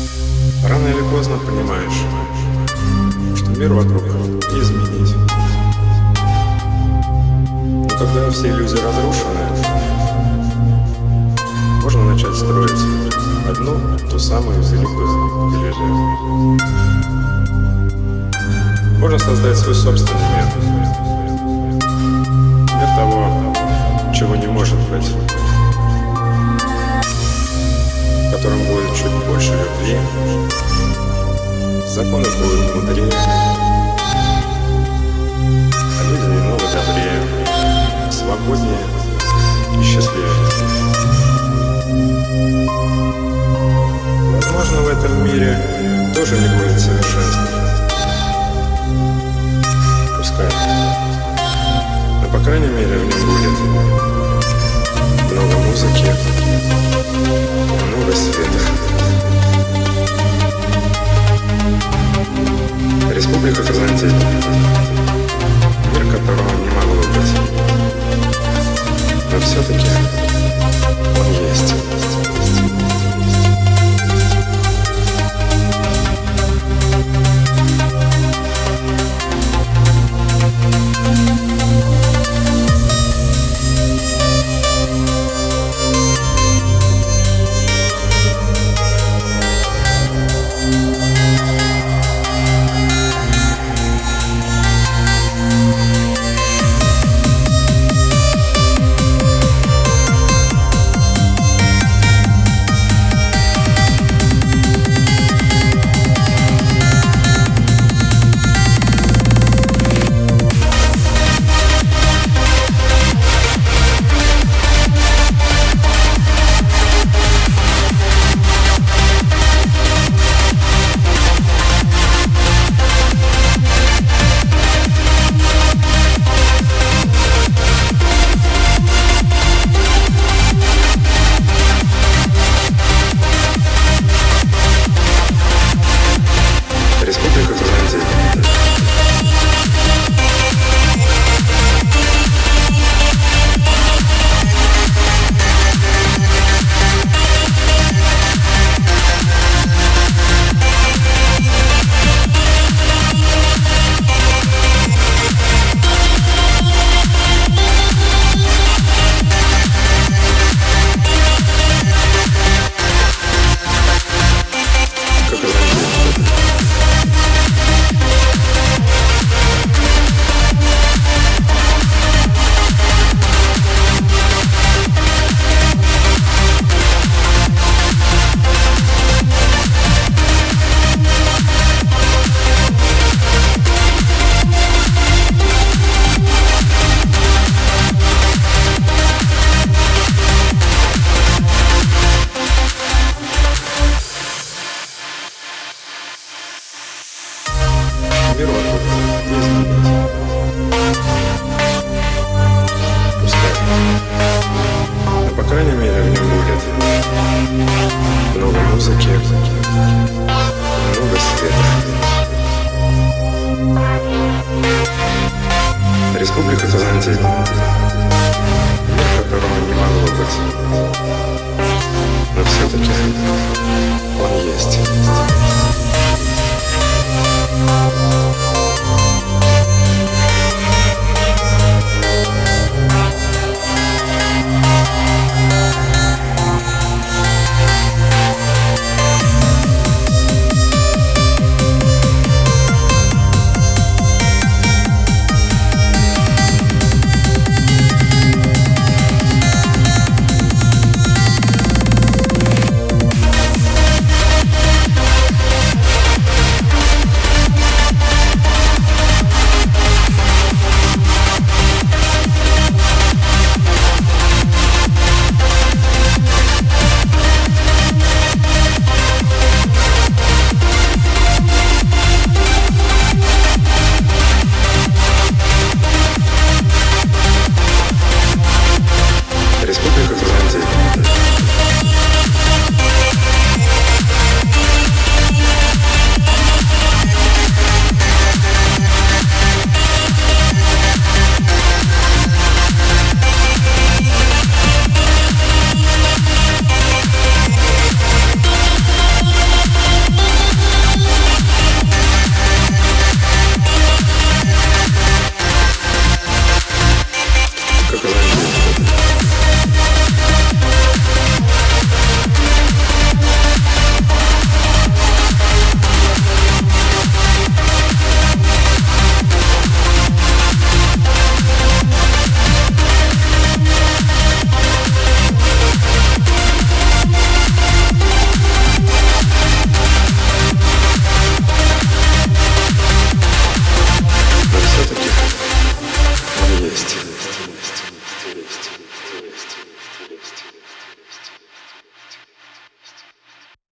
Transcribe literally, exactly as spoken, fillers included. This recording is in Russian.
Рано или поздно понимаешь, что мир вокруг не изменить. Но когда все иллюзии разрушены, можно начать строить одну, ту самую великую иллюзию. Можно создать свой собственный мир. Мир того, чего не может быть. В котором будет чуть больше любви, законы будут мудрее, а люди немного добрее, свободнее и счастливее. Возможно, в этом мире тоже не будет совершенства. Пускай. Но, по крайней мере, в нем будет много музыки, много света. Республика Казантей. Мир, которого не могло быть. Но все-таки он есть. Мир вокруг не изменить. Пускай. Но, по крайней мере, в нем будет много музыки, много света. Республика Казантей. Мир, которого не могло быть.